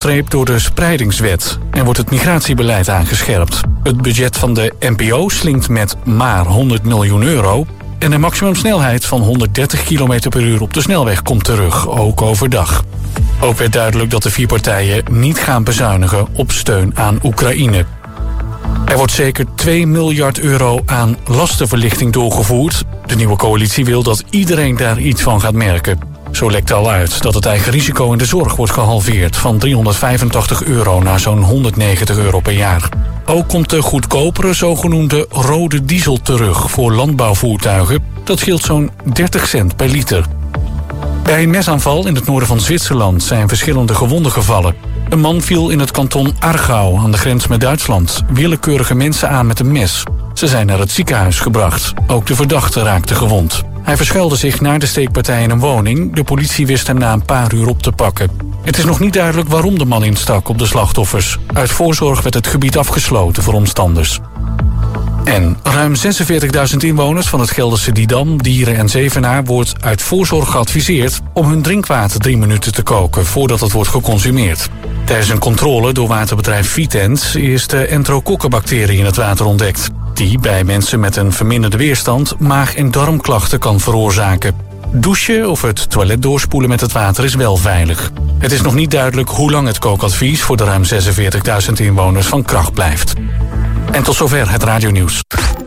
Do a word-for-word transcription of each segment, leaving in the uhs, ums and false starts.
ingestreept door de spreidingswet en wordt het migratiebeleid aangescherpt. Het budget van de N P O slinkt met maar honderd miljoen euro... en de maximumsnelheid van honderddertig kilometer per uur op de snelweg komt terug, ook overdag. Ook werd duidelijk dat de vier partijen niet gaan bezuinigen op steun aan Oekraïne. Er wordt zeker twee miljard euro aan lastenverlichting doorgevoerd. De nieuwe coalitie wil dat iedereen daar iets van gaat merken. Zo lekt al uit dat het eigen risico in de zorg wordt gehalveerd... van driehonderdvijfentachtig euro naar zo'n honderdnegentig euro per jaar. Ook komt de goedkopere zogenoemde rode diesel terug voor landbouwvoertuigen. Dat scheelt zo'n dertig cent per liter. Bij een mesaanval in het noorden van Zwitserland zijn verschillende gewonden gevallen. Een man viel in het kanton Aargau aan de grens met Duitsland willekeurige mensen aan met een mes. Ze zijn naar het ziekenhuis gebracht. Ook de verdachte raakte gewond. Hij verschuilde zich naar de steekpartij in een woning. De politie wist hem na een paar uur op te pakken. Het is nog niet duidelijk waarom de man instak op de slachtoffers. Uit voorzorg werd het gebied afgesloten voor omstanders. En ruim zesenveertigduizend inwoners van het Gelderse Didam, Dieren en Zevenaar wordt uit voorzorg geadviseerd om hun drinkwater drie minuten te koken voordat het wordt geconsumeerd. Tijdens een controle door waterbedrijf Vitens is de enterokokkenbacterie in het water ontdekt, die bij mensen met een verminderde weerstand maag- en darmklachten kan veroorzaken. Douchen of het toilet doorspoelen met het water is wel veilig. Het is nog niet duidelijk hoe lang het kookadvies voor de ruim zesenveertigduizend inwoners van kracht blijft. En tot zover het radionieuws.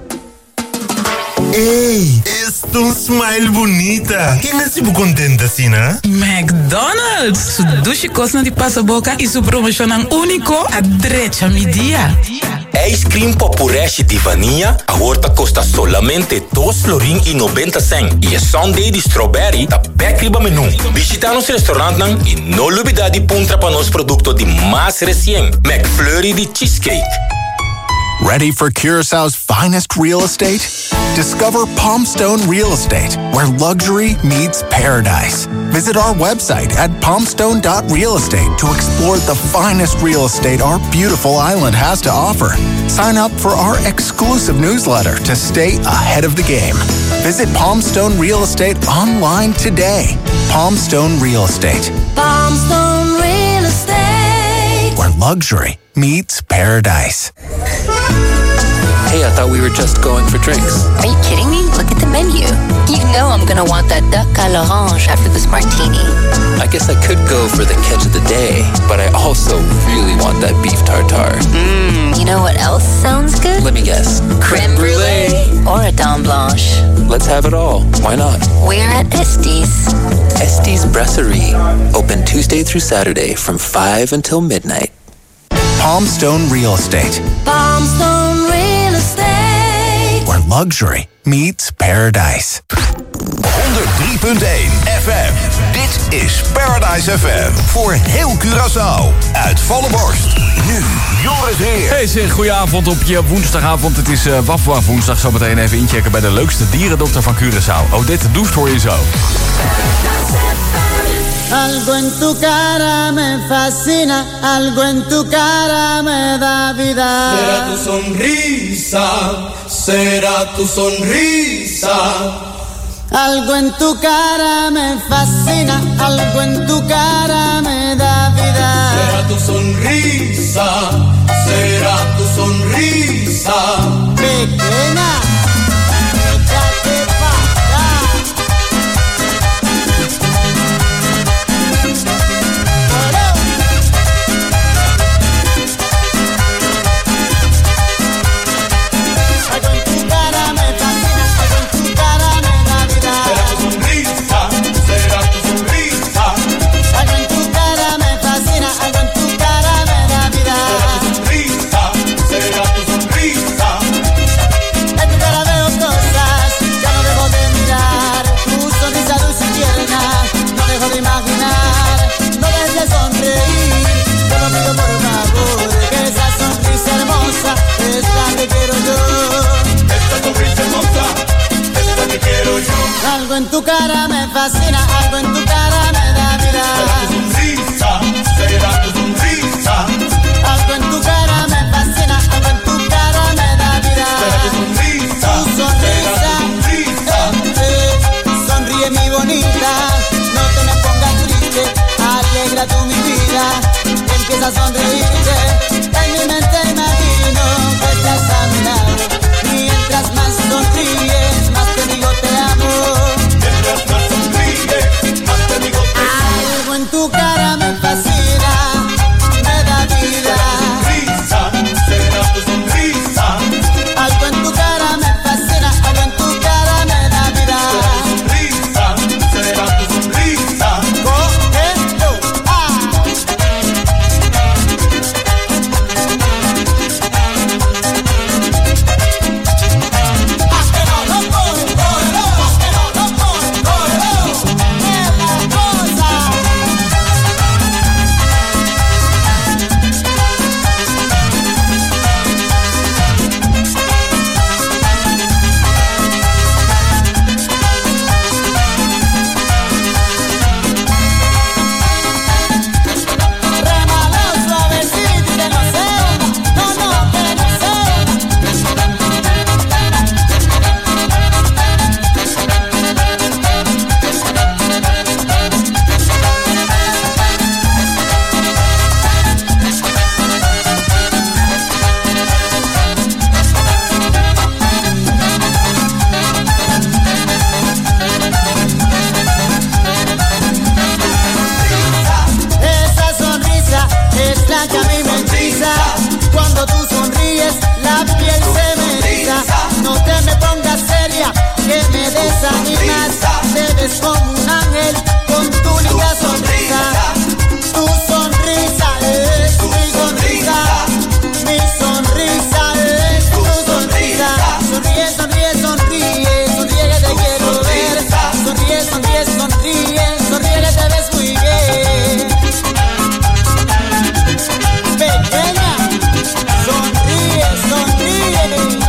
Hey, es tu smile bonita. Quem é tipo contente assim, né? McDonald's. Su douche costa di passaboca e su promoção único a drecha media. Ice cream popureste de vanilla a horta costa solamente dois florin e noventa cent. E a sundae de strawberry da Backriba menu. Visita nos restaurant nan e no lubida di puntra pa nos producto di mais recien. McFlurry de cheesecake. Ready for Curaçao's finest real estate? Discover Palmstone Real Estate, where luxury meets paradise. Visit our website at palmstone dot real estate to explore the finest real estate our beautiful island has to offer. Sign up for our exclusive newsletter to stay ahead of the game. Visit Palmstone Real Estate online today. Palmstone Real Estate. Palmstone Real Estate, where luxury meets paradise. Hey, I thought we were just going for drinks. Are you kidding me? Look at the menu. You know I'm gonna want that duck à l'orange after this martini. I guess I could go for the catch of the day, but I also really want that beef tartare. Mmm, you know what else sounds good? Let me guess. Crème brulee. Or a dame blanche. Let's have it all. Why not? We're at Estes. Estes Brasserie. Open Tuesday through Saturday from five until midnight. Palmstone Real Estate. Palmstone Real Estate, where luxury meets paradise. honderd drie punt één F M. Dit is Paradise F M. Voor heel Curaçao. Uit volle borst. Nu Joris Heer. Hey zeg, goedenavond op je woensdagavond. Het is uh, Waf Waf woensdag. Zometeen even inchecken bij de leukste dierendokter van Curaçao. Odette Doest hoor je zo. Algo en tu cara me fascina, algo en tu cara me da vida. Será tu sonrisa, será tu sonrisa. Algo en tu cara me fascina, algo en tu cara me da vida. Será tu sonrisa, será tu sonrisa. Pequeña. Algo en tu cara me fascina, algo en tu cara me da vida. Será tu sonrisa, será tu sonrisa. Algo en tu cara me fascina, algo en tu cara me da vida. Será tu sonrisa, tu sonrisa, sonrisa. Eh, eh, sonríe mi bonita, no te me pongas triste, alegra tú mi vida. Empieza empieza a sonreírte. En mi mente imagino que estás a mi lado. Mientras más sonríes, más te digo te amo. Mientras más sonríes, más te digo te amo. Algo en tu cara me fascina, me da vida. Sonrisa, será tu sonrisa. Algo en tu cara me fascina, algo en tu cara me da vida. Sonrisa, será tu sonrisa. Cógelo, ah. Haz que no lo coge, cógelo. Haz que no lo coge, cógelo. Es la cosa. Rémalo suavecito y que no se hunda. No, no, que no se Esa sonrisa es la que a mí me hechiza. Cuando tú sonríes, la piel se me eriza. No te me pongas seria, que me desanimas. Te ves como un ángel con tu linda sonrisa. Tu sonrisa es mi sonrisa. Mi sonrisa es tu sonrisa. Sonríe, sonríe, sonríe. Sonríe que te quiero ver. Sonríe, sonríe, sonríe. Sonríe que te ves muy bien. Pequeña, sonríe, sonríe.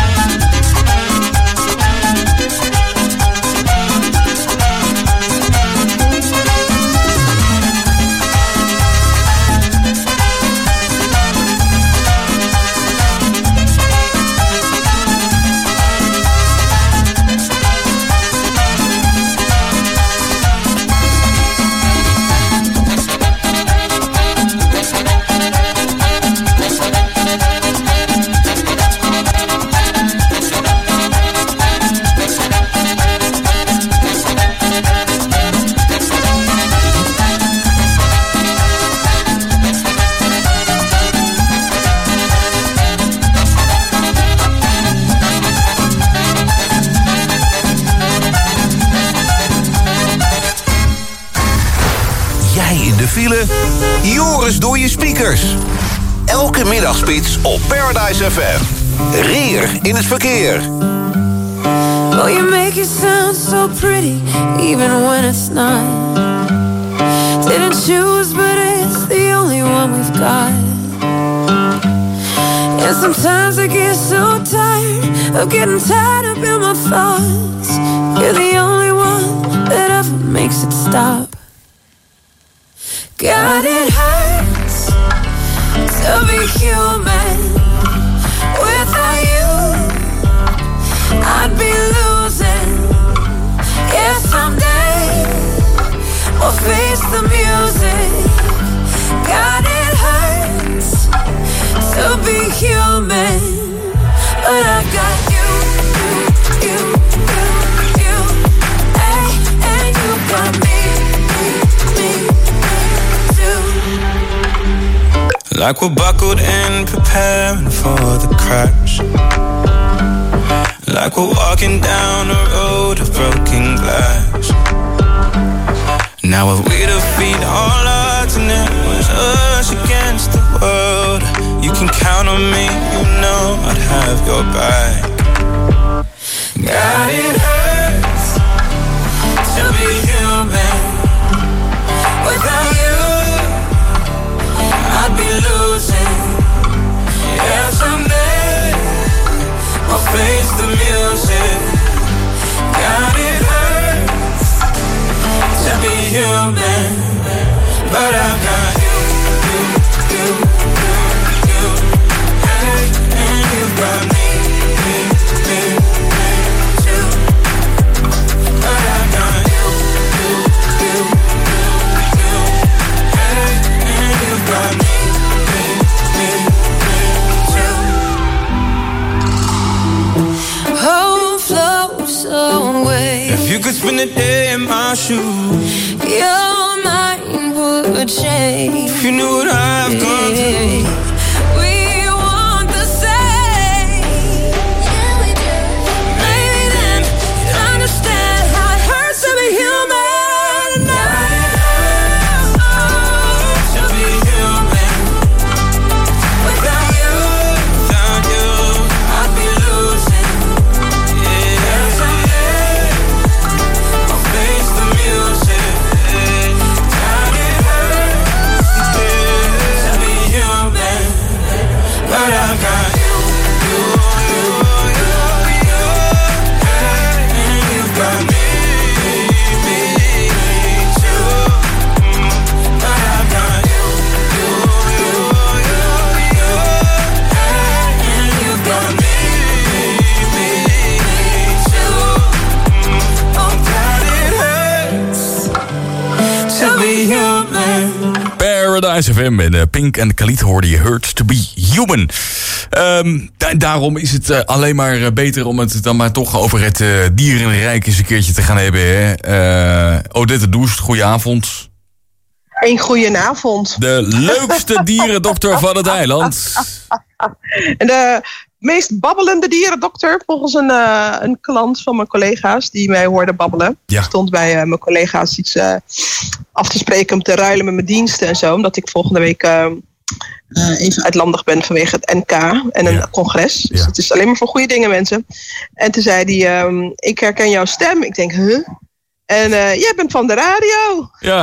Jij in de file, Joris door je speakers. Elke middagspits op Paradise F M. Rier in het verkeer. Oh, you make it sound so pretty, even when it's not. Didn't choose, but it's the only one we've got. And sometimes I get so tired of getting tied up in my thoughts. You're the only one that ever makes it stop. God, it hurts to be human. Without you, I'd be losing. Yeah, someday we'll face the music. God, it hurts to be human, but I got you, you, you, you, you, hey, and you got me, me, me, me too. Like we're buckled in, preparing for the crash. Like we're walking down a road of broken glass. Now if we defeat all odds and it was us against the world, you can count on me, you know I'd have your back. God, it hurts to be human. Without you, I'd be losing. Yeah, someday I'll face the music. God, it hurts to be human, but I've got you, you, you, you, you, hey, and you've got me, me, me, me too. could spend a day in my shoes. Your mind would change if you knew what I've gone through. We want the same. Maybe then you'd understand how it hurts to be human. Paradise F M en uh, Pink en Khalid hoorde je Hurt to be Human. Um, da- daarom is het uh, alleen maar uh, beter om het dan maar toch over het uh, dierenrijk eens een keertje te gaan hebben. Hè? Uh, Odette Doest, goedenavond. Een goedenavond. De leukste dierendokter van het eiland. De meest babbelende dierendokter volgens een, uh, een klant van mijn collega's die mij hoorde babbelen. Ja. Ik stond bij uh, mijn collega's iets uh, af te spreken om te ruilen met mijn diensten en zo. Omdat ik volgende week uh, uh, even uitlandig ben vanwege het N K en een ja. congres. Dus ja. het is alleen maar voor goede dingen, mensen. En toen zei hij, um, ik herken jouw stem. Ik denk, huh? En uh, jij bent van de radio. Ja.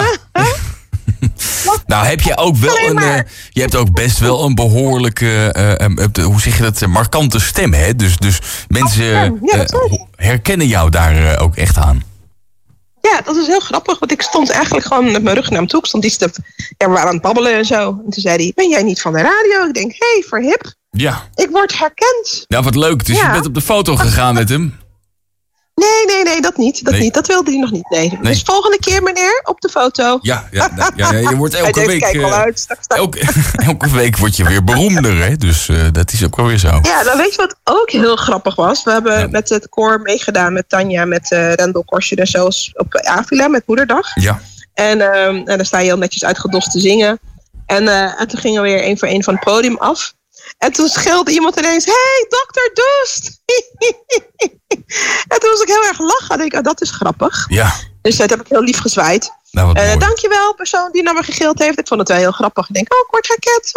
Nou, heb je ook wel een. Uh, je hebt ook best wel een behoorlijke. Uh, uh, hoe zeg je dat? Markante stem, hè? Dus, dus mensen uh, ja, uh, herkennen jou daar uh, ook echt aan. Ja, dat is heel grappig. Want ik stond eigenlijk gewoon met mijn rug naar hem toe. Ik stond iets te. Ja, we waren aan het babbelen en zo. En toen zei hij: ben jij niet van de radio? Ik denk: hé, hey, verhip. Ja. Ik word herkend. Nou, wat leuk. Dus ja. je bent op de foto gegaan met hem. Nee, nee, nee, dat niet. Dat nee. niet. Dat wilde hij nog niet. Nee. nee. Dus volgende keer, meneer, op de foto. Ja, ja, ja, ja, ja je wordt elke hij week. Kijk al uit. Stak, stak. Elke, elke week word je weer beroemder, hè? Dus uh, dat is ook wel weer zo. Ja, dan weet je wat ook heel grappig was. We hebben ja. met het koor meegedaan met Tanja, met uh, Rendel Korsje en zo op Avila met Moederdag. Ja. En, uh, en dan sta je heel netjes uitgedost te zingen. En, uh, en toen gingen we weer één voor één van het podium af. En toen schreeuwde iemand ineens: hey, dokter Doest! En toen moest ik heel erg lachen. En denk ik, oh, dat is grappig. Ja. Dus dat heb ik heel lief gezwaaid. Nou, uh, dankjewel, persoon die naar me gegild heeft. Ik vond het wel heel grappig. Ik denk, oh, ik word herkend.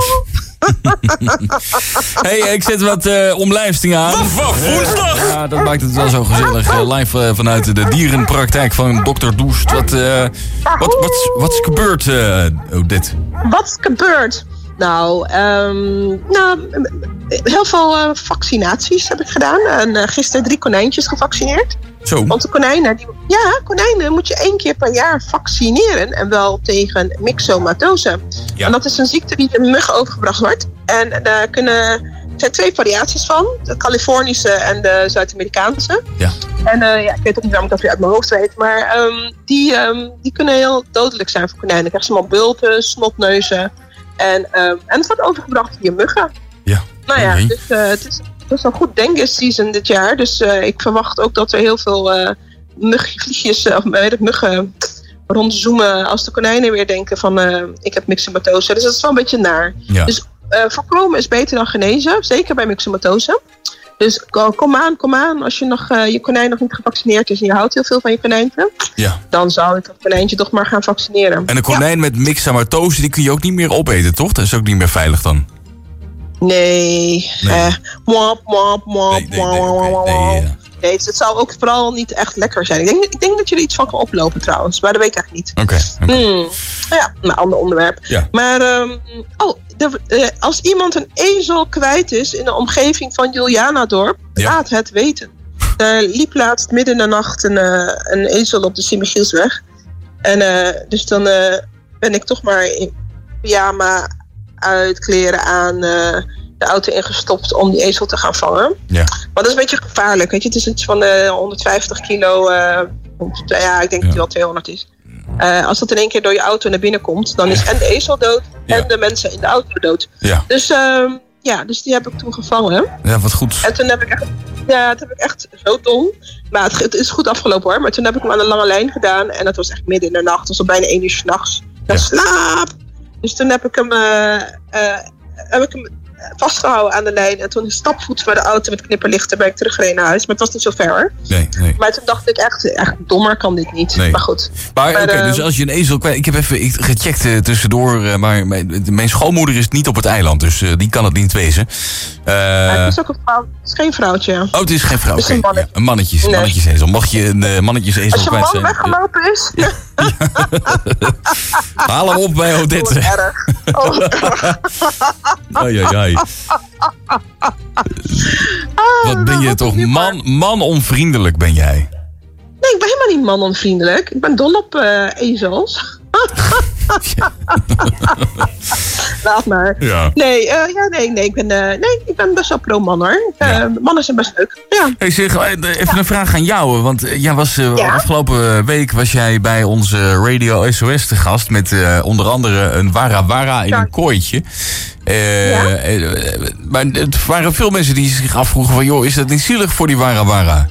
Oh. Hey, ik zet wat uh, omlijsting aan. Waf, waf, woensdag! Ja, dat maakt het wel zo gezellig. Uh, live uh, vanuit de dierenpraktijk van dokter Doest. Wat, uh, wat, wat, wat is gebeurd, uh, oh, dit? Wat is gebeurd? Nou, um, nou, heel veel uh, vaccinaties heb ik gedaan. En uh, gisteren drie konijntjes gevaccineerd. Zo. Want de konijnen, die, ja, konijnen moet je één keer per jaar vaccineren. En wel tegen myxomatose. Ja. En dat is een ziekte die de mug overgebracht wordt. En daar kunnen, er zijn twee variaties van. De Californische en de Zuid-Amerikaanse. Ja. En uh, ja, ik weet ook niet waarom ik dat weer uit mijn hoofd weet. Maar um, die, um, die kunnen heel dodelijk zijn voor konijnen. Dan krijgen ze allemaal bulten, snotneuzen. En, um, en het wordt overgebracht via muggen. Ja. Nou ja, okay. dus uh, het is best wel goed dengue season dit jaar. Dus uh, ik verwacht ook dat er heel veel uh, mugvliegjes, uh, of weet het, muggen rondzoomen als de konijnen weer denken van uh, ik heb myxomatose. Dus dat is wel een beetje naar. Ja. Dus uh, voorkomen is beter dan genezen, zeker bij myxomatose. Dus kom aan, kom aan. Als je nog, uh, je konijn nog niet gevaccineerd is en je houdt heel veel van je konijntje, ja. dan zou ik dat konijntje toch maar gaan vaccineren. En een konijn ja. met myxomatose, die kun je ook niet meer opeten, toch? Dat is ook niet meer veilig dan? Nee. nee. Uh, mwap, mwap, mwap, nee, nee, nee, okay. nee, ja. nee, het zou ook vooral niet echt lekker zijn. Ik denk, ik denk dat je er iets van kan oplopen trouwens, maar dat weet ik eigenlijk niet. Oké. Okay, okay. mm, ja, een ander onderwerp. Ja. Maar um, oh, de, uh, als iemand een ezel kwijt is in de omgeving van Julianadorp, ja. laat het weten. Er liep laatst midden in de nacht een, uh, een ezel op de Sint-Michielsweg. En uh, dus dan uh, ben ik toch maar in pyjama, uitkleren aan, uh, de auto ingestopt om die ezel te gaan vangen. Ja. Maar dat is een beetje gevaarlijk, weet je. Het is iets van uh, honderdvijftig kilo. Uh, ja, ik denk ja. dat die wel tweehonderd is. Uh, als dat in één keer door je auto naar binnen komt, dan is en de ezel dood ja. en de mensen in de auto dood. Ja. Dus, uh, ja, dus die heb ik toen gevangen. Ja, wat goed. En toen heb ik echt Ja, dat heb ik echt zo dom. Maar het, het is goed afgelopen hoor. Maar toen heb ik hem aan de lange lijn gedaan. En dat was echt midden in de nacht. Het was al bijna één uur 's nachts. Ja. Slaap! Dus toen heb ik hem, uh, uh, heb ik hem vastgehouden aan de lijn. En toen stapvoets bij de auto met knipperlichten ben ik teruggereden naar huis. Maar het was niet zo ver hoor. Nee, nee. Maar toen dacht ik echt, echt dommer kan dit niet. Nee. Maar goed. Maar, maar oké, okay, uh, dus als je een ezel kwijt... Ik heb even gecheckt uh, tussendoor. Uh, maar mijn, mijn schoonmoeder is niet op het eiland. Dus uh, die kan het niet wezen. Uh, het is ook een vrouw. Het is geen vrouwtje. Oh, het is geen vrouw. Het is okay. een mannetje. Ja, een mannetjesezel. Nee. Mocht je een uh, mannetjesezel kwijt zijn... Als je man weggelopen is... Ja. Haal hem op bij Odette. Oh, erg. Oh. Ai, ai, ai. Wat ben je toch man, man onvriendelijk ben jij? Nee, ik ben helemaal niet man onvriendelijk. Ik ben dol op uh, ezels. Laat maar. Ja. Nee, uh, ja, nee, nee, ik ben, uh, nee, ik ben best wel pro-man hoor. Uh, ja. Mannen zijn best leuk. Ja. Hey, zeg, even ja. een vraag aan jou. Want jij was uh, ja. afgelopen week was jij bij onze Radio S O S te gast. Met uh, onder andere een Wara Wara in ja. een kooitje. Uh, ja. uh, maar het waren veel mensen die zich afvroegen van... joh, is dat niet zielig voor die Wara Wara?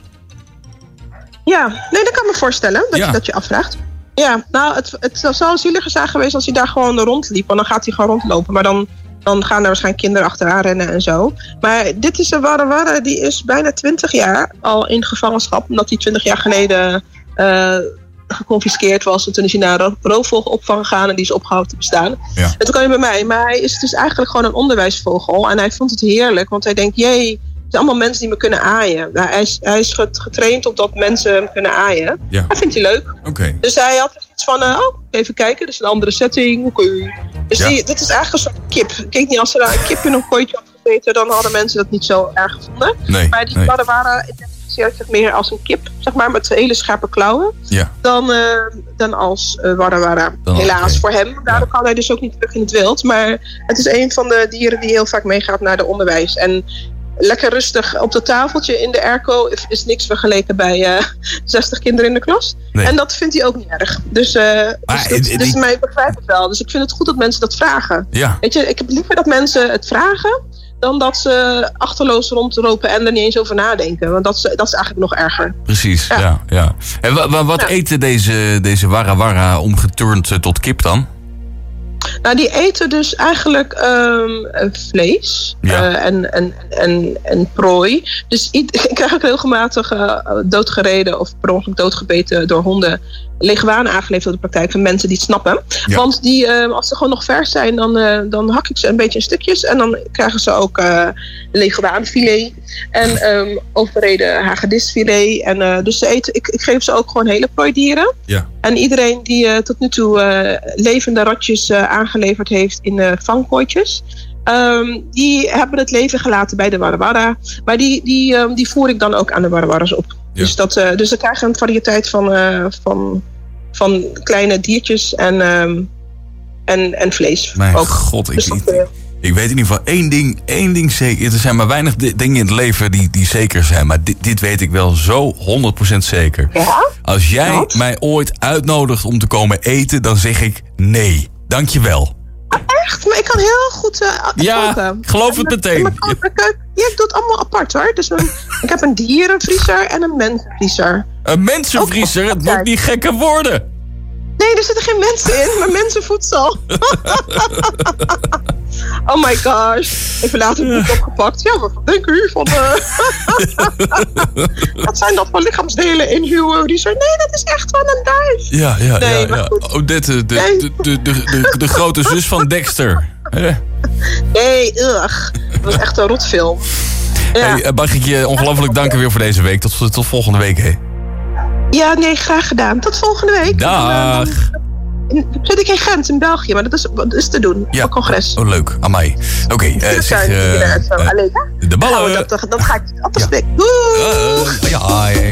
Ja, nee, dat kan me voorstellen dat, ja. je, dat je afvraagt. Ja, nou, het, het zou zieliger zijn geweest als hij daar gewoon rondliep. Want dan gaat hij gewoon rondlopen. Maar dan, dan gaan er waarschijnlijk kinderen achteraan rennen en zo. Maar dit is een Wara Wara, die is bijna twintig jaar al in gevangenschap. Omdat hij twintig jaar geleden uh, geconfiskeerd was. En toen is hij naar een roofvogelopvang gegaan en die is opgehouden te bestaan. Ja. En toen kwam hij bij mij. Maar hij is dus eigenlijk gewoon een onderwijsvogel. En hij vond het heerlijk, want hij denkt, jee... Het zijn allemaal mensen die me kunnen aaien. Nou, hij, is, hij is getraind op dat mensen hem kunnen aaien. Ja. Dat vindt hij leuk. Okay. Dus hij had iets van, uh, oh, even kijken, dit is een andere setting. Okay. Dus ja. die, dit is eigenlijk een soort kip. Kijk niet, als er een kip in een kooitje had gezeten, dan hadden mensen dat niet zo erg gevonden. Nee, maar die nee. Wara Wara identificeert zich meer als een kip, zeg maar, met hele scherpe klauwen. Ja. Dan, uh, dan als uh, Wara Wara. Dan helaas okay. voor hem. Daardoor ja. kan hij dus ook niet terug in het wild. Maar het is een van de dieren die heel vaak meegaat naar de onderwijs. En lekker rustig op dat tafeltje in de airco is niks vergeleken bij uh, zestig kinderen in de klas. Nee. En dat vindt hij ook niet erg. Dus, uh, maar, dus, dat, dus die... ik begrijp het wel. Dus ik vind het goed dat mensen dat vragen. Ja. Weet je, ik heb liever dat mensen het vragen dan dat ze achterloos rondlopen en er niet eens over nadenken. Want dat is, dat is eigenlijk nog erger. Precies, ja. ja, ja. En w- w- wat ja. eten deze, deze Wara Wara omgeturnd uh, tot kip dan? Nou, die eten dus eigenlijk um, vlees ja. uh, en, en, en, en prooi. Dus ik krijg ook regelmatig uh, doodgereden of per ongeluk doodgebeten door honden. Leguanen aangeleverd door de praktijk van mensen die het snappen. Ja. Want die, uh, als ze gewoon nog vers zijn, dan, uh, dan hak ik ze een beetje in stukjes. En dan krijgen ze ook uh, leguanenfilet en um, overreden hagedisfilet. En uh, dus ze eten, ik, ik geef ze ook gewoon hele prooidieren. Ja. En iedereen die uh, tot nu toe uh, levende ratjes uh, aangeleverd heeft in uh, vangkooitjes. Um, die hebben het leven gelaten bij de Wara Wara. Maar die, die, um, die voer ik dan ook aan de Wara Wara's op. Ja. Dus, dat, uh, dus ze krijgen een variëteit van, uh, van, van kleine diertjes en, um, en, en vlees. Mijn ook. god, ik, dus dat, ik, ik weet in ieder geval één ding, één ding zeker. Er zijn maar weinig d- dingen in het leven die, die zeker zijn. Maar dit, dit weet ik wel zo honderd procent zeker. Ja? Als jij Wat? mij ooit uitnodigt om te komen eten, dan zeg ik nee. Dankjewel. Ah, echt? Maar ik kan heel goed uh, ja, koken. geloof het meteen. Ja, ik doe het allemaal apart hoor. Dus een, ik heb een dierenvriezer en een mensenvriezer. Een mensenvriezer? Het moet niet gekker worden. Nee, er zitten geen mensen in, maar mensenvoedsel. Oh my gosh. Even later het boek opgepakt. Ja, wat denken u van... Uh... Wat zijn dat voor lichaamsdelen in uw vriezer? Nee, dat is echt van een duif. Ja, ja, nee, ja. ja. Odette, de, nee. de, de, de, de, de grote zus van Dexter. Eh. Nee, ugh. Dat was echt een rotfilm. Ja. Hey, mag ik je ongelooflijk danken weer voor deze week. Tot, tot volgende week, hè. Ja, nee, graag gedaan. Tot volgende week. Dag. Dan zit ik in Gent, in België, maar dat is, dat is te doen. Ja. Op congres. Oh, leuk. Amai. Oké, okay, uh, zeg... Uh, uh, Alleen, de ballen. Nou, dat, dat ga ik op de ja. spik. Doei. Uh, ja, hey.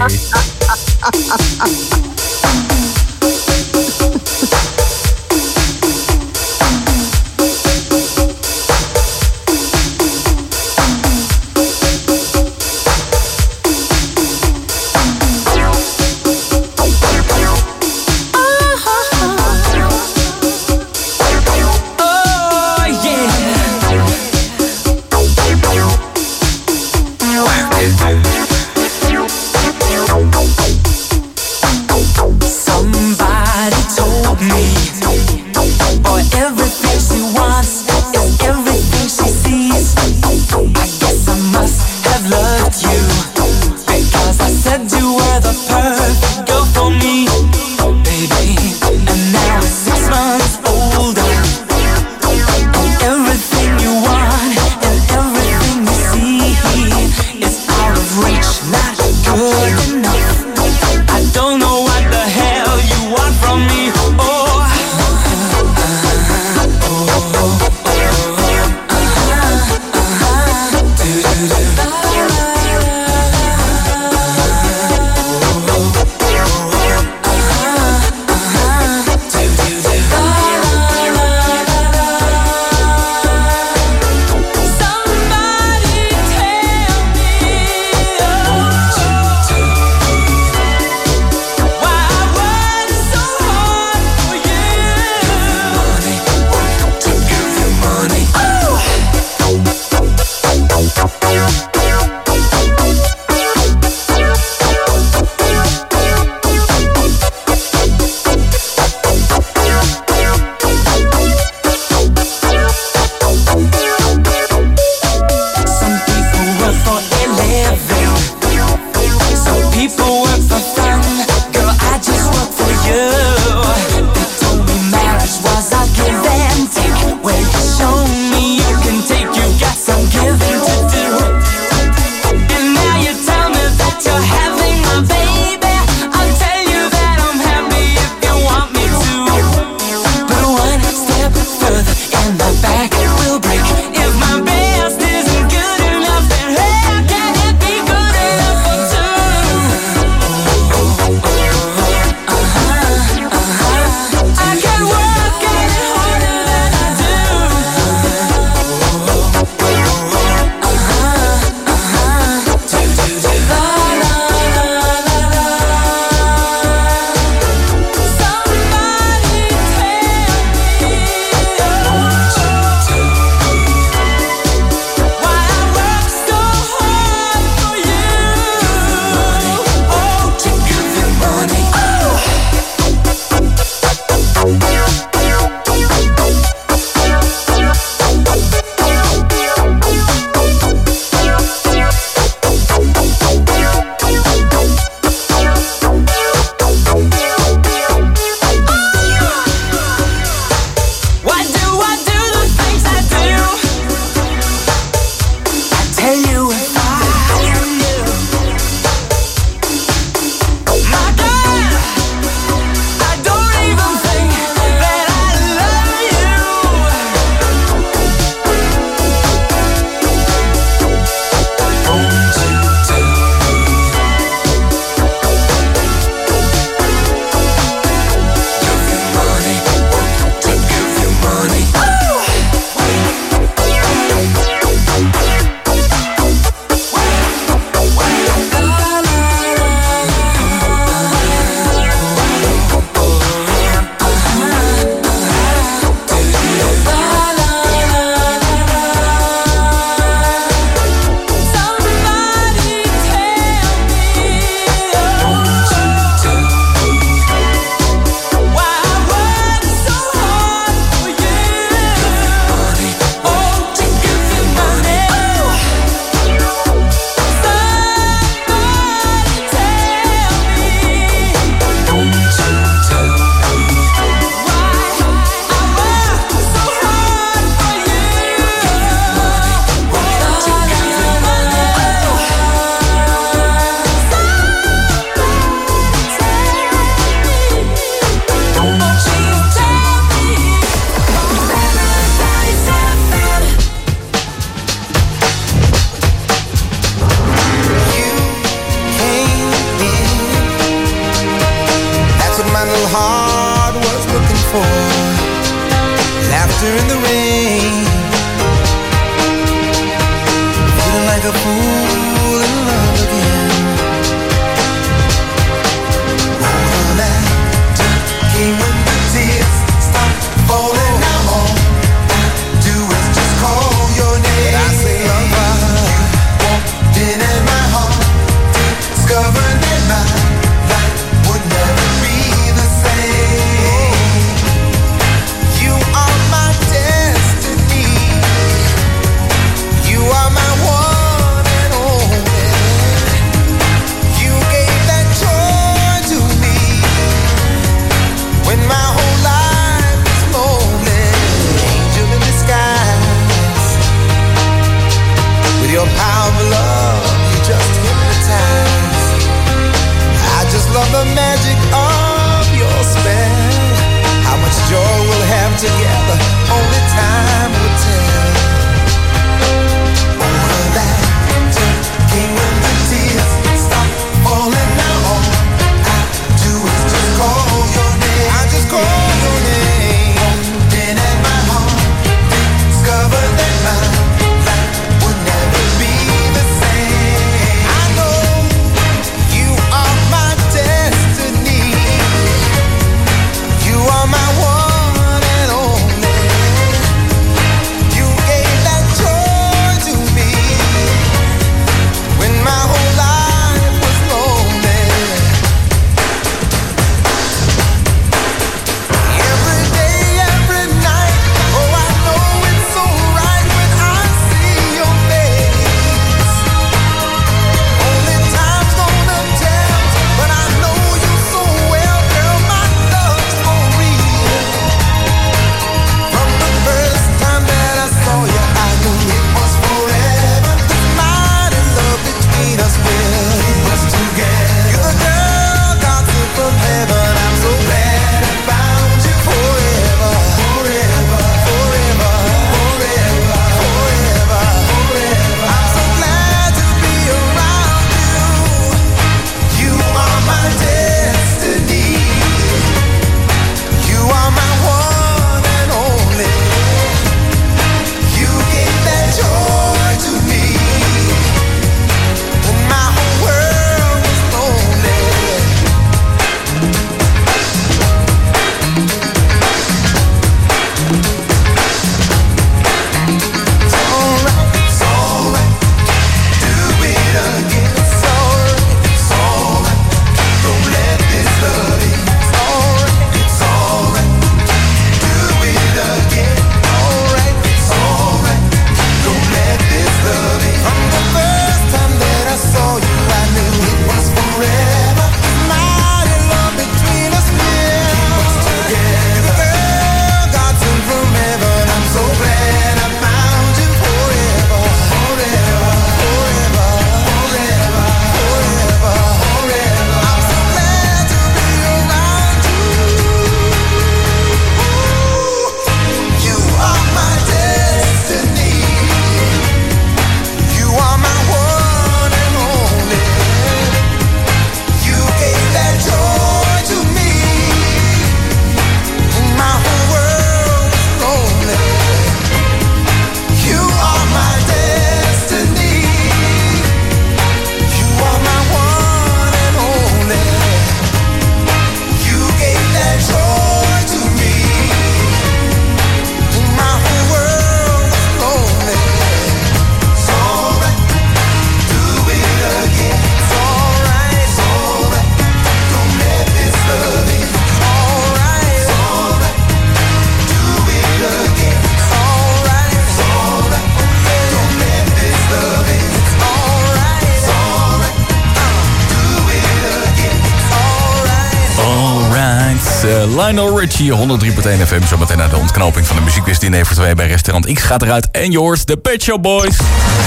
Uh, Lionel Richie, honderd drie komma één F M. Zometeen naar de ontknoping van de muziekwisdiner voor twee bij restaurant X gaat eruit. En je hoort de Pet Shop Boys.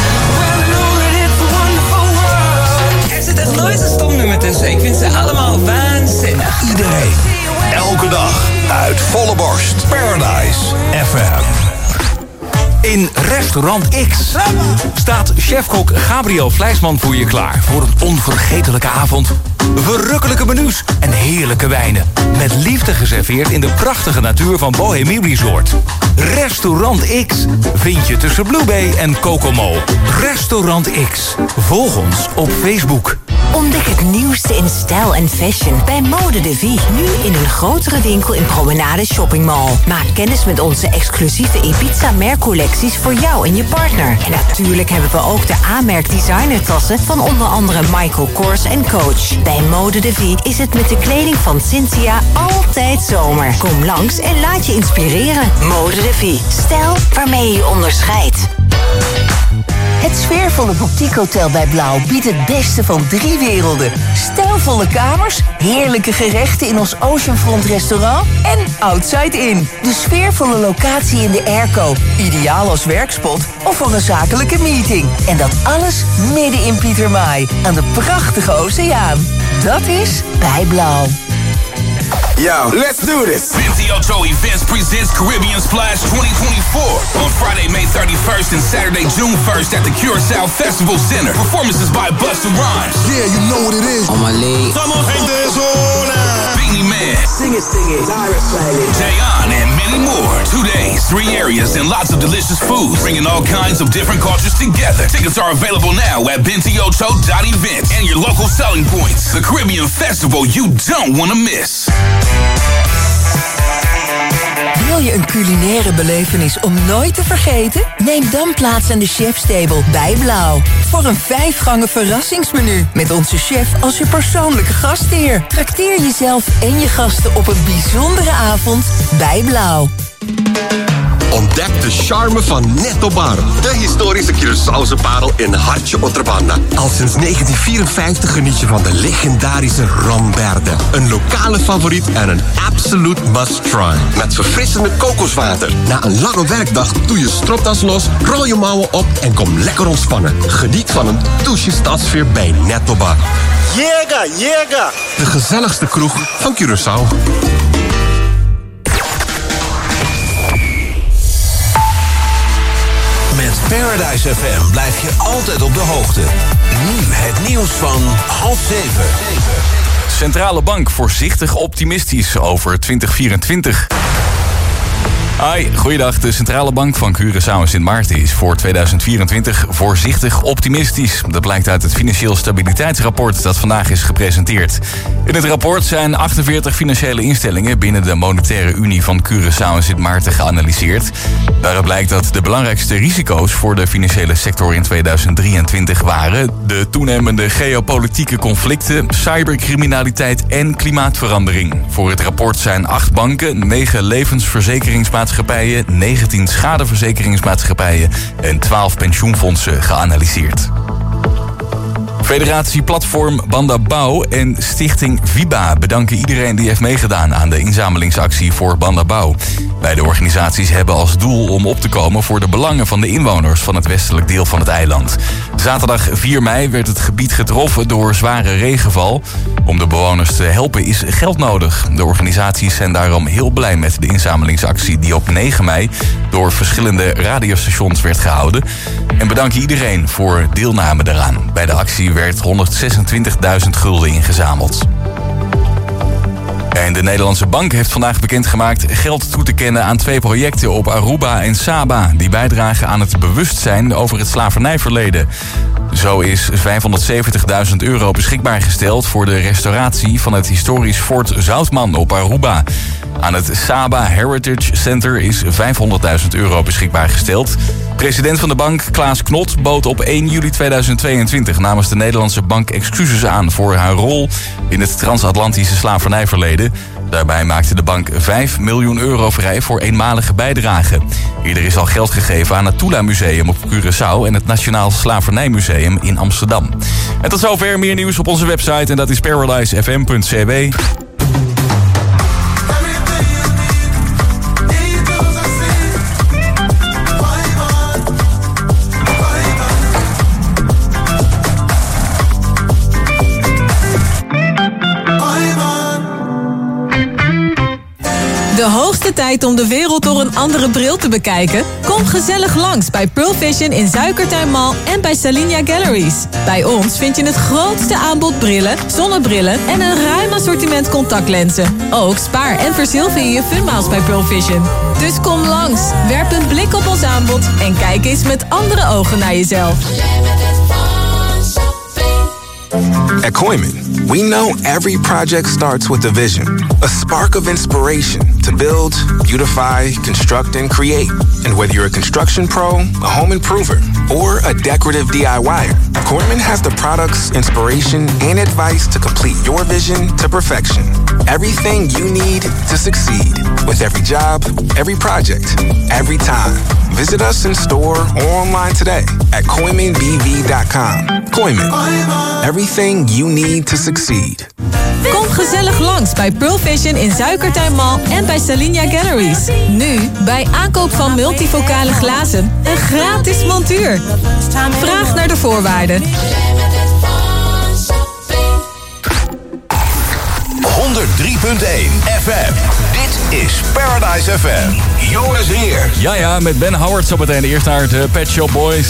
Er zit echt nooit een stomnummer tussen. Ik vind ze allemaal waanzinnig. Iedereen, elke dag, uit volle borst. Paradise F M. In Restaurant X staat chefkok Gabriel Vlijsman voor je klaar voor een onvergetelijke avond. Verrukkelijke menus en heerlijke wijnen. Met liefde geserveerd in de prachtige natuur van Bohemie Resort. Restaurant X vind je tussen Blue Bay en Kokomo. Restaurant X. Volg ons op Facebook. Ontdek het nieuwste in stijl en fashion bij Mode de Vie. Nu in een grotere winkel in Promenade Shopping Mall. Maak kennis met onze exclusieve Ibiza merkcollecties voor jou en je partner. En natuurlijk hebben we ook de A-merk designertassen van onder andere Michael Kors en Coach. Bij Mode de Vie is het met de kleding van Cynthia altijd zomer. Kom langs en laat je inspireren. Mode de Vie. Stijl waarmee je je onderscheidt. Het sfeervolle boutiquehotel bij Blauw biedt het beste van drie werelden. Stijlvolle kamers, heerlijke gerechten in ons Oceanfront restaurant en Outside Inn. De sfeervolle locatie in de airco, ideaal als werkspot of voor een zakelijke meeting. En dat alles midden in Pietermaai, aan de prachtige oceaan. Dat is bij Blauw. Yo, let's do this. Ventiocho Events presents Caribbean Splash twenty twenty-four on Friday, May thirty-first and Saturday, June first at the Curaçao Festival Center. Performances by Busta Rhymes. Yeah, you know what it is. On my leg. Estamos gente de zona. Beanie Man. Sing it, sing it. Direct Playlist. Jayon and many more. Two days, three areas, and lots of delicious food. Bringing all kinds of different cultures together. Tickets are available now at ventiocho dot event and your local selling points. The Caribbean Festival you don't want to miss. Wil je een culinaire belevenis om nooit te vergeten? Neem dan plaats aan de chefstable bij Blauw. Voor een vijfgangen verrassingsmenu. Met onze chef als je persoonlijke gastheer. Trakteer jezelf en je gasten op een bijzondere avond bij Blauw. Ontdek de charme van Neto Bar. De historische Curaçaose parel in Hartje Otrabanda. Al sinds negentien vierenvijftig geniet je van de legendarische Romberde. Een lokale favoriet en een absolute must-try. Met verfrissende kokoswater. Na een lange werkdag doe je stropdas los, rol je mouwen op en kom lekker ontspannen. Geniet van een douche stadsfeer bij Neto Bar. Llega, llega! De gezelligste kroeg van Curaçao. Met Paradise F M blijf je altijd op de hoogte. Nu het nieuws van half zeven. Centrale Bank voorzichtig optimistisch over twintig vierentwintig. Hi, goeiedag. De Centrale Bank van Curaçao en Sint Maarten is voor tweeduizend vierentwintig voorzichtig optimistisch. Dat blijkt uit het Financieel Stabiliteitsrapport dat vandaag is gepresenteerd. In het rapport zijn achtenveertig financiële instellingen binnen de Monetaire Unie van Curaçao en Sint Maarten geanalyseerd. Daaruit blijkt dat de belangrijkste risico's voor de financiële sector in tweeduizend drieëntwintig waren de toenemende geopolitieke conflicten, cybercriminaliteit en klimaatverandering. Voor het rapport zijn acht banken, negen levensverzekeringsmaatschappijen, negentien schadeverzekeringsmaatschappijen en twaalf pensioenfondsen geanalyseerd. Federatie Platform Banda Bouw en Stichting Viba bedanken iedereen die heeft meegedaan aan de inzamelingsactie voor Banda Bouw. Beide organisaties hebben als doel om op te komen voor de belangen van de inwoners van het westelijk deel van het eiland. Zaterdag vier mei werd het gebied getroffen door zware regenval. Om de bewoners te helpen is geld nodig. De organisaties zijn daarom heel blij met de inzamelingsactie die op negen mei door verschillende radiostations werd gehouden. En bedanken iedereen voor deelname daaraan. Bij de actie werd honderdzesentwintigduizend gulden ingezameld. En de Nederlandse Bank heeft vandaag bekendgemaakt geld toe te kennen aan twee projecten op Aruba en Saba, die bijdragen aan het bewustzijn over het slavernijverleden. Zo is vijfhonderdzeventigduizend euro beschikbaar gesteld voor de restauratie van het historisch Fort Zoutman op Aruba. Aan het Saba Heritage Center is vijfhonderdduizend euro beschikbaar gesteld. President van de bank, Klaas Knot, bood op één juli tweeduizend tweeëntwintig namens de Nederlandse Bank excuses aan voor haar rol in het transatlantische slavernijverleden. Daarbij maakte de bank vijf miljoen euro vrij voor eenmalige bijdragen. Eerder is al geld gegeven aan het Tula Museum op Curaçao en het Nationaal Slavernijmuseum in Amsterdam. En tot zover meer nieuws op onze website en dat is paradise f m punt c w. tijd om de wereld door een andere bril te bekijken? Kom gezellig langs bij Pearl Vision in Zuikertuin Mall en bij Salinia Galleries. Bij ons vind je het grootste aanbod brillen, zonnebrillen en een ruim assortiment contactlenzen. Ook spaar en verzilver je je funmiles bij Pearl Vision. Dus kom langs, werp een blik op ons aanbod en kijk eens met andere ogen naar jezelf. At Koiman, we know every project starts with a vision, a spark of inspiration to build, beautify, construct, and create. And whether you're a construction pro, a home improver, or a decorative DIYer, Koiman has the products, inspiration, and advice to complete your vision to perfection. Everything you need to succeed with every job, every project, every time. Visit us in store or online today at Koiman B V dot com. Koiman, everything you need to succeed. Kom gezellig langs bij Pearl Vision in Zuikertuin Mall en bij Salinia Galleries. Nu, bij aankoop van multifocale glazen, een gratis montuur. Vraag naar de voorwaarden. honderd drie punt één F M. Dit is Paradise F M. Jonas Heer. Ja, ja, met Ben Howard zometeen eerst naar de Pet Shop Boys.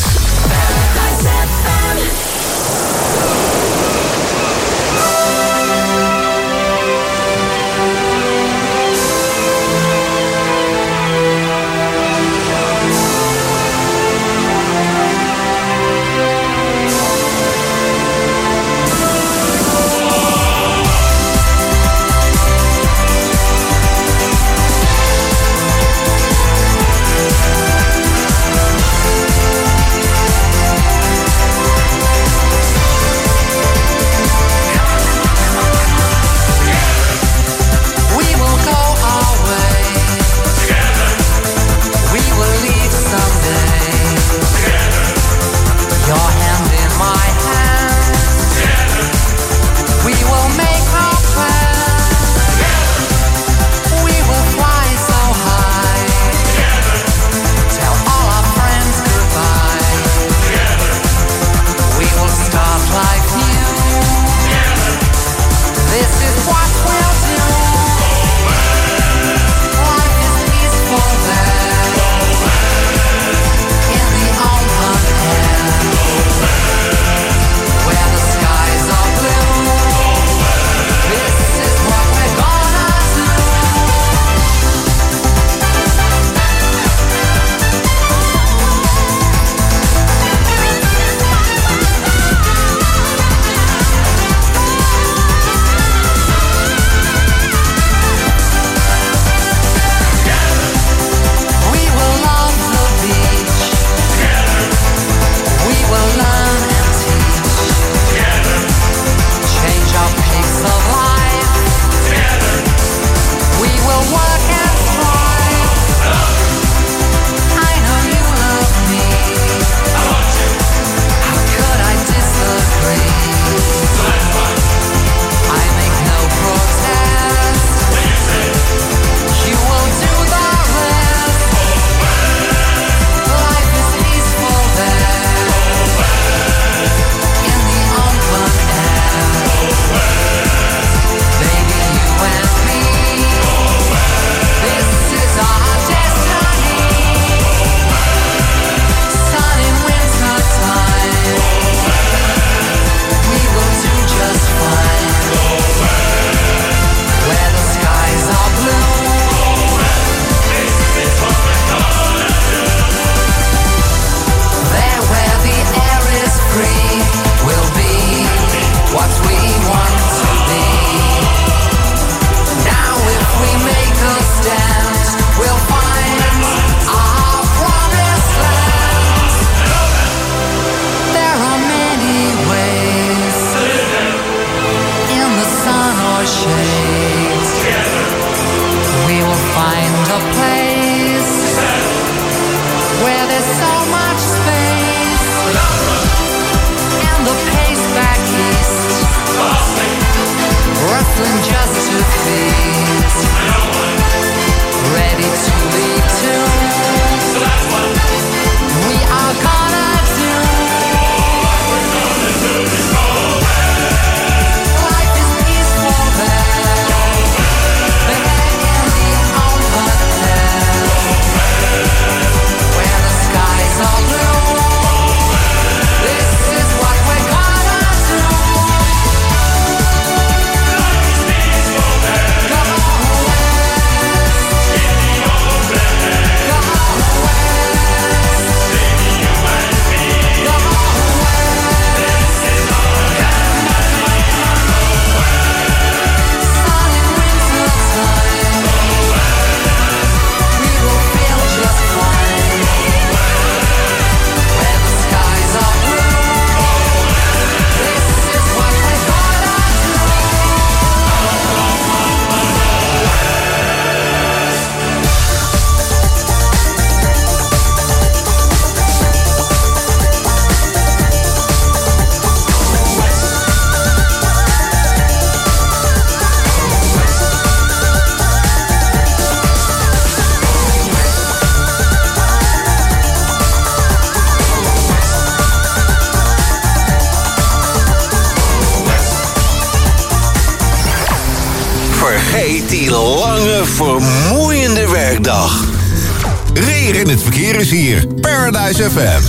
vermoeiende werkdag. Regen in het verkeer is hier. Paradise F M.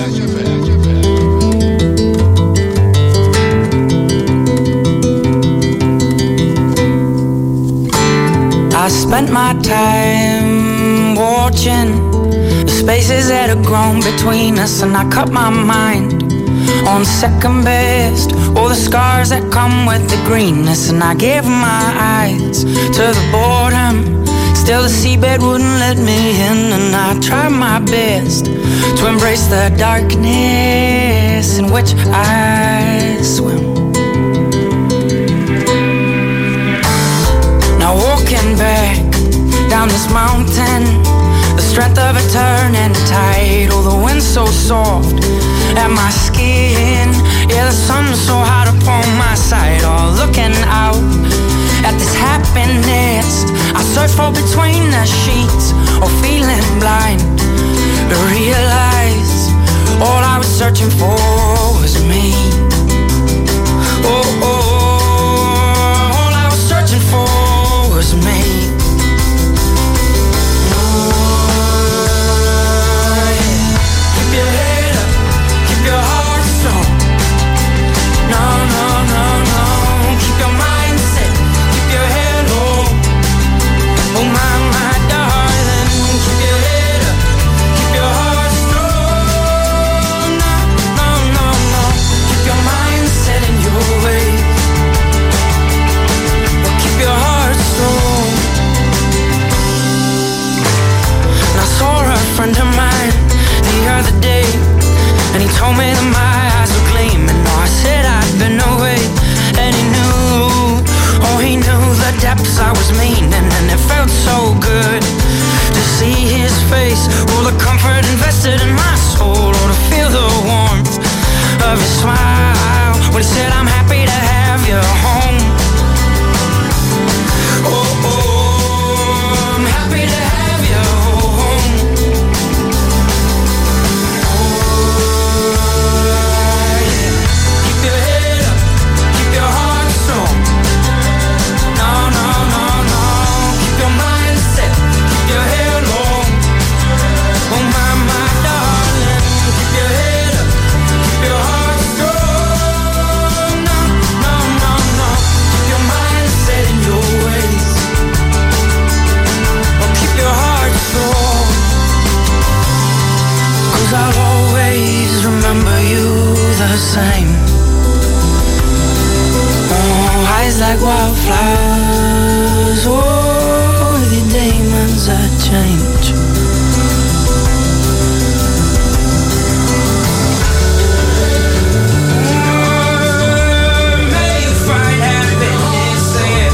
I spent my time watching the spaces that have grown between us, and I cut my mind on second best. All the scars that come with the greenness, and I gave my eyes to the boredom. Still the seabed wouldn't let me in, and I tried my best to embrace the darkness in which I swim. Now walking back down this mountain, the strength of a turning tide. Oh, the wind's so soft at my skin. Yeah, the sun's so hot upon my side. Oh, looking out at this happiness I search for between the sheets, or feeling blind to realize all I was searching for was me. Oh, oh, all I was searching for was me. Friend of mine the other day, and he told me that my eyes were gleaming. Oh, I said I'd been away, and he knew, oh, he knew the depths I was meaning, and it felt so good to see his face, all the comfort invested in my soul, or to feel the warmth of his smile when he said, I'm happy to have you home. Oh, oh, I'm happy to have you home. I'll always remember you the same. Oh, eyes like wildflowers. Oh, with your demons that change. May you find happiness there.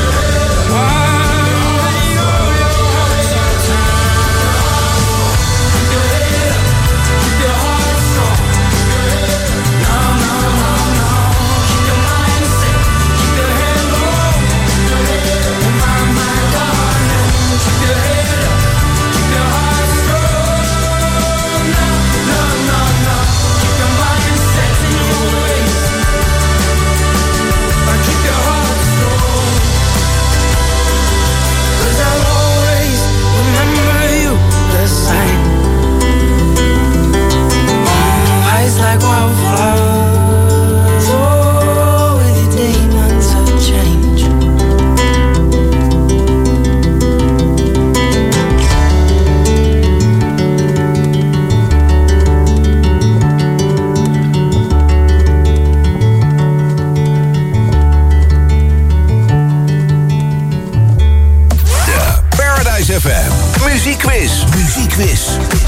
Like wildflowers, oh, with your demons of change. De Paradise F M Muziekquiz. Muziekquiz.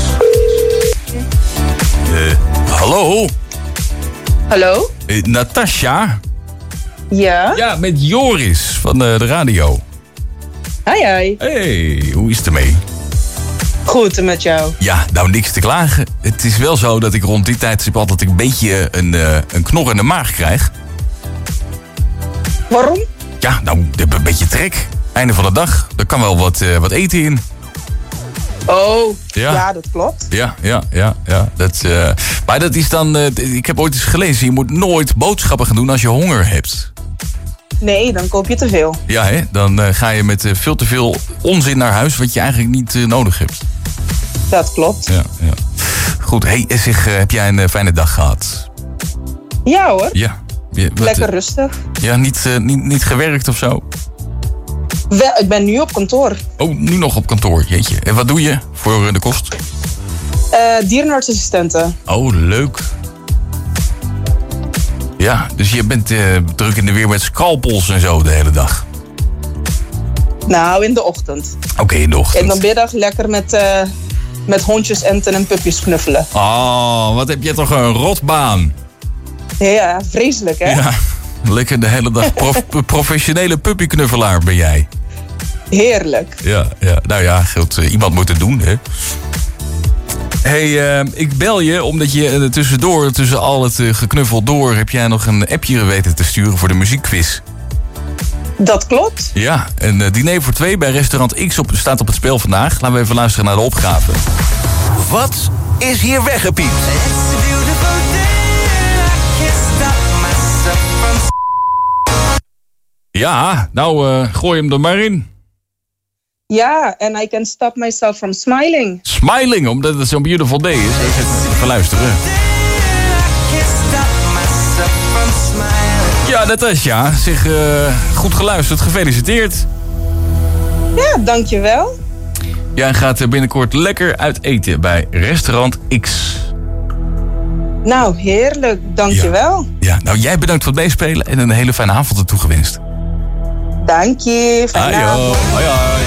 Uh, hallo? Hallo? Uh, Natasja? Ja? Ja, met Joris van uh, de radio. Hi, hi. Hey, hoe is het ermee? Goed, en met jou? Ja, nou niks te klagen. Het is wel zo dat ik rond die tijdstip altijd een beetje een, uh, een knor in de maag krijg. Waarom? Ja, nou, ik heb een beetje trek. Einde van de dag, er kan wel wat, uh, wat eten in. Oh, ja, ja dat klopt. Ja, ja, ja. ja dat, uh, maar dat is dan, uh, ik heb ooit eens gelezen, je moet nooit boodschappen gaan doen als je honger hebt. Nee, dan koop je te veel. Ja, hè? Dan uh, ga je met uh, veel te veel onzin naar huis... wat je eigenlijk niet uh, nodig hebt. Dat klopt. Ja, ja. Goed, hey, zeg, uh, heb jij een uh, fijne dag gehad? Ja hoor. Ja. Je, wat, Lekker rustig. Ja, niet, uh, niet, niet gewerkt of zo? Wel, ik ben nu op kantoor. Oh, nu nog op kantoor, jeetje. En wat doe je voor uh, de kost? Uh, dierenartsassistenten. Oh, leuk. Ja, dus je bent uh, druk in de weer met scalpels en zo de hele dag. Nou, in de ochtend. Oké, okay, in de ochtend. En dan middag lekker met, uh, met hondjes enten en pupjes knuffelen. Oh, wat heb je toch een rotbaan. Ja, vreselijk hè? Ja, lekker de hele dag prof, professionele puppyknuffelaar ben jij. Heerlijk. Ja, ja. Nou ja, goed, uh, iemand moet het doen hè. Hey, uh, ik bel je omdat je uh, tussendoor, tussen al het uh, geknuffel door... heb jij nog een appje weten te sturen voor de muziekquiz. Dat klopt. Ja, een uh, diner voor twee bij restaurant X op, staat op het spel vandaag. Laten we even luisteren naar de opgave. Wat is hier weggepiept? Ja, nou uh, gooi hem er maar in. Ja, en I can stop myself from smiling. Smiling, omdat het zo'n beautiful day is. Even luisteren. Ja, dat is ja. Zeg, uh, goed geluisterd, gefeliciteerd. Ja, dankjewel. Jij gaat binnenkort lekker uit eten bij restaurant X. Nou, heerlijk. Dankjewel. Ja, ja, nou jij bedankt voor het meespelen en een hele fijne avond ertoe gewenst. Dank je. Fijne avond. Hoi, hoi.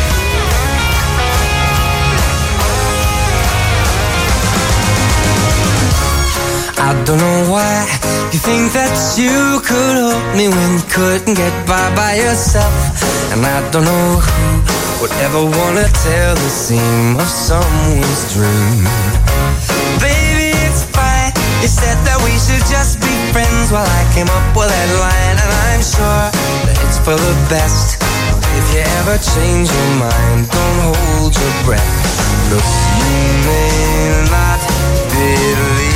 I don't know why you think that you could help me when you couldn't get by by yourself. And I don't know who would ever wanna tell the seam of someone's dream. Baby, it's fine. You said that we should just be friends while I came up with that line. And I'm sure that it's for the best. If you ever change your mind, don't hold your breath. Look, you may not believe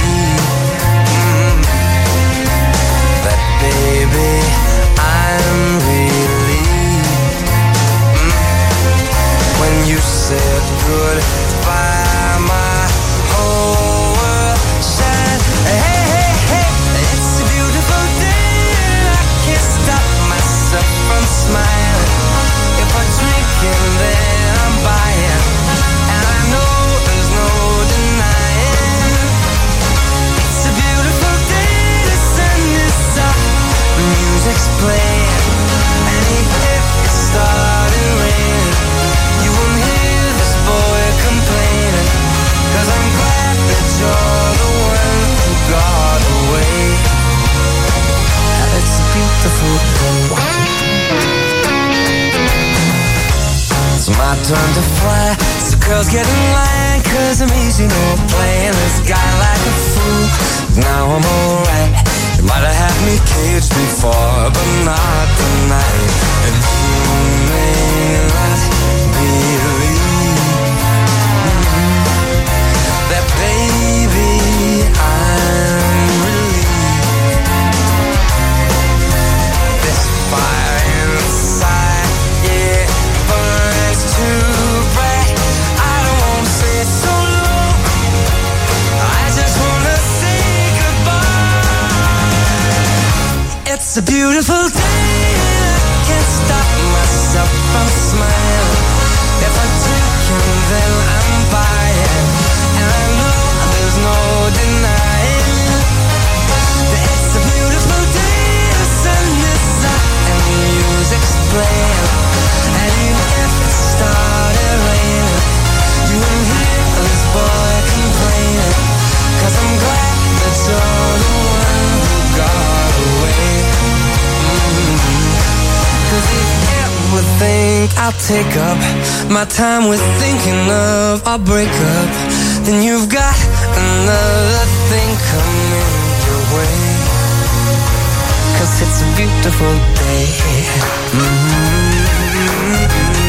baby, I'm relieved mm. When you said goodbye, my whole world shined. Hey, hey, hey, it's a beautiful day and I can't stop myself from smiling. If I drink and then I'm buying, and I know there's no denying. It's a beautiful day, the sun is up, music's playing, and even if it started raining, you won't hear this boy complaining, 'cause I'm glad that you're the one who got away. It's a beautiful day. It's my turn to fly, so girls get in line, 'cause I'm easy, no playing this guy like a fool. Now I'm alright. You might have had me caged before, but not tonight. And you may not believe that, baby, I'm relieved. This fire inside, yeah, burns too bright. I don't want to say so long, I just want to say goodbye. It's a beautiful day and I can't stop myself from smiling. If I drink and then I'm buying, and I know there's no denying that it's a beautiful day, the sun is up and the music's playing, and even if it started raining, you wouldn't hear this boy complaining, 'cause I'm glad that you're the one who got away. Cause if you ever think I'll take up my time with thinking of our breakup, then you've got another thing coming your way. Cause it's a beautiful day. Mm-hmm.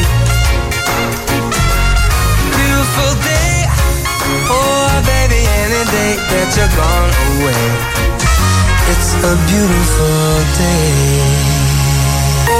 Beautiful day. Oh baby, any day that you're gone away, it's a beautiful day.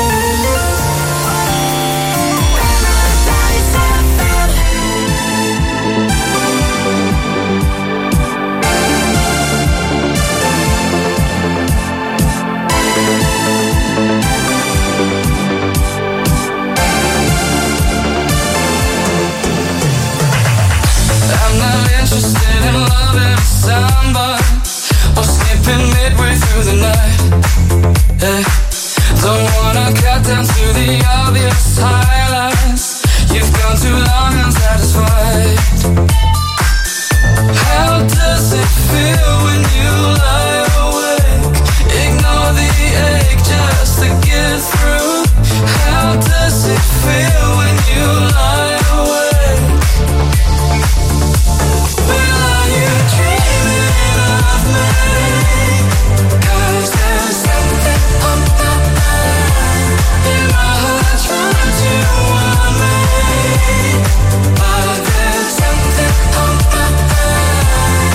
through the night. Hey, don't wanna cut down to the obvious highlights. You've gone too long unsatisfied. How does it feel when you lie awake? Ignore the ache just to get through. How does it feel when you lie awake? Well, are you dreaming of me? 'Cause there's something on my mind. In my heart trying to warn me. But there's something on my mind.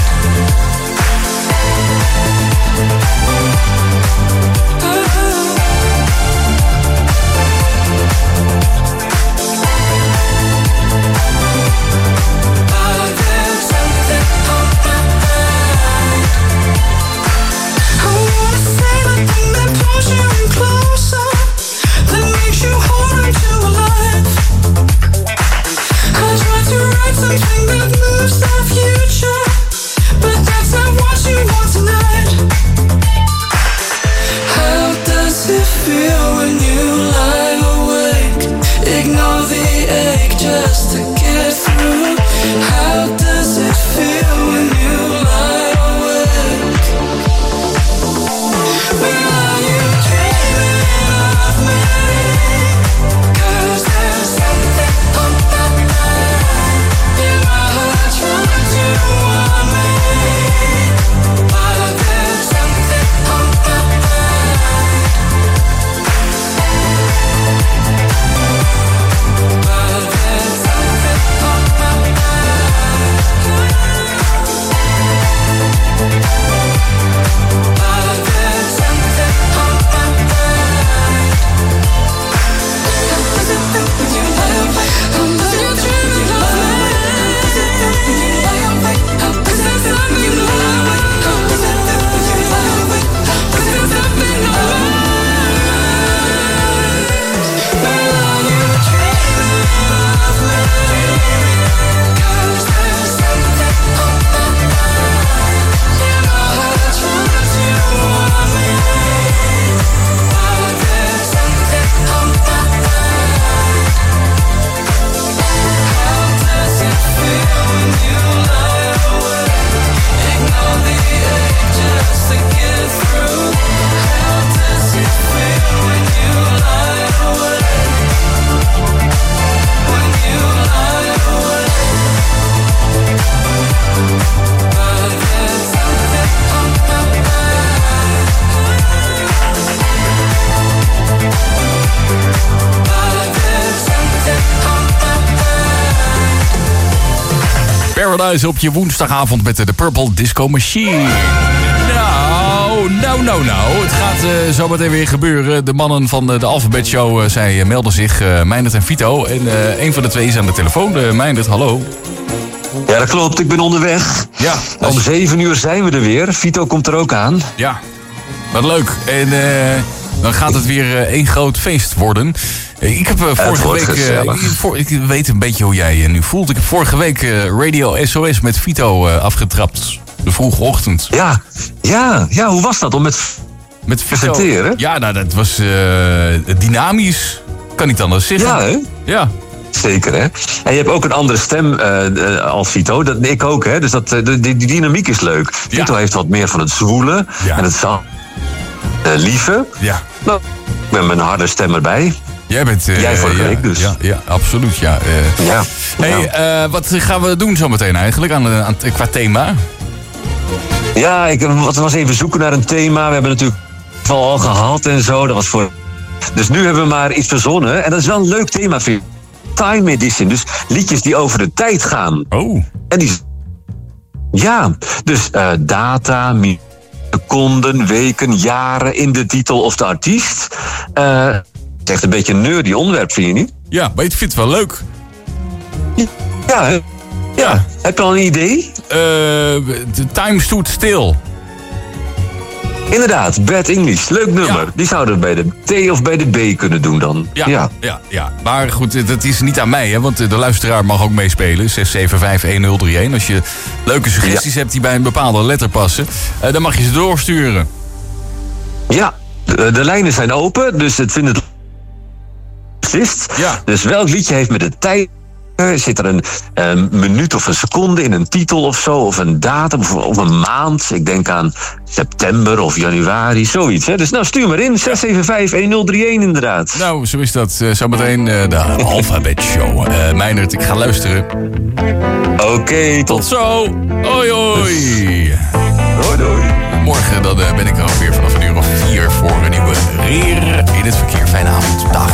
But there's something on my mind. I wanna say the thing that pulls you in closer, that makes you hold on to a life. I try to write something that moves the future, but that's not what you want tonight. How does it feel when you lie awake? Ignore the ache just to get through. How does it feel when you lie awake? Well, are you dreaming of me? 'Cause there's something on my mind. In my heart trying to warn me. But there's something on my mind. But there's something on my mind. But there's something on my mind. How does it feel when you lie awake? How does it feel when you lie awake? How does it feel when you lie awake? How does it feel when you lie awake? How does it feel when you lie awake? How does it feel when you lie awake? Well, are you dreaming of me? 'Cause there's something on my mind. In my heart trying to warn me. But there's something on my mind. How does it feel when you lie awake? Ignore the ache just to get through. How does it feel when you lie awake? When you lie awake. But there's something on my mind. But there's something on my mind. Paradise op je woensdagavond met de The Purple Disco Machine. Nou, nou, nou, nou. Het gaat uh, zo meteen weer gebeuren. De mannen van de, de Alphabet Show, uh, zij uh, melden zich. Uh, Meindert en Vito. En uh, een van de twee is aan de telefoon. Uh, Meindert, hallo. Ja, dat klopt. Ik ben onderweg. Ja. Om zeven uur zijn we er weer. Vito komt er ook aan. Ja, wat leuk. En uh, dan gaat het weer uh, één groot feest worden. Ik heb uh, vorige week, uh, ik, voor, ik weet een beetje hoe jij je nu voelt. Ik heb vorige week uh, Radio S O S met Vito uh, afgetrapt. De vroege ochtend. Ja, ja, ja, hoe was dat om met, met Vito te presenteren? Ja, nou, dat was uh, dynamisch. Kan ik dan wel zeggen. Ja, hè? Ja. Zeker, hè? En je hebt ook een andere stem uh, uh, als Vito. Dat, ik ook, hè? Dus dat, uh, die, die dynamiek is leuk. Ja. Vito heeft wat meer van het zwoele ja. en het zang, uh, lieve. Ja. Nou, ik ben met een harde stem erbij. Jij bent... Uh, Jij vorige ja, week dus. Ja, ja absoluut, ja. Uh, ja. Hey, uh, wat gaan we doen zometeen eigenlijk aan, aan, qua thema? Ja, ik was even zoeken naar een thema. We hebben natuurlijk al gehad en zo. Dat was voor... Dus nu hebben we maar iets verzonnen. En dat is wel een leuk thema, vind ik. Time Edition. Dus liedjes die over de tijd gaan. Oh. En die... Ja, dus uh, data, seconden, weken, jaren in de titel of de artiest. Uh, het is echt een beetje een nerdy onderwerp, vind je niet? Ja, maar je vindt het wel leuk. Ja, hè? Ja. Heb je al een idee? Uh, time Stood Still. Inderdaad, Bad English. Leuk nummer. Ja. Die zouden we bij de T of bij de B kunnen doen dan. Ja, ja. ja, ja. Maar goed, dat is niet aan mij, hè, want de luisteraar mag ook meespelen. zes zeven vijf een nul drie een. Als je leuke suggesties ja. hebt die bij een bepaalde letter passen, uh, dan mag je ze doorsturen. Ja, de, de lijnen zijn open, dus het vindt het beslist. Ja. Dus welk liedje heeft met de tijd... Zit er een, een minuut of een seconde in een titel of zo, of een datum of, of een maand? Ik denk aan september of januari, zoiets. Hè? Dus nou, stuur maar in, zes zeven vijf een nul drie een inderdaad. Nou, zo is dat. Uh, zometeen uh, de Alphabet Show. Uh, Meijnerd, ik ga luisteren. Oké, okay, tot. tot zo. Hoi, hoi. Hoi, hoi. Morgen dan, uh, ben ik er alweer vanaf een uur of vier voor een nieuwe Reer in het verkeer. Fijne avond. Dag.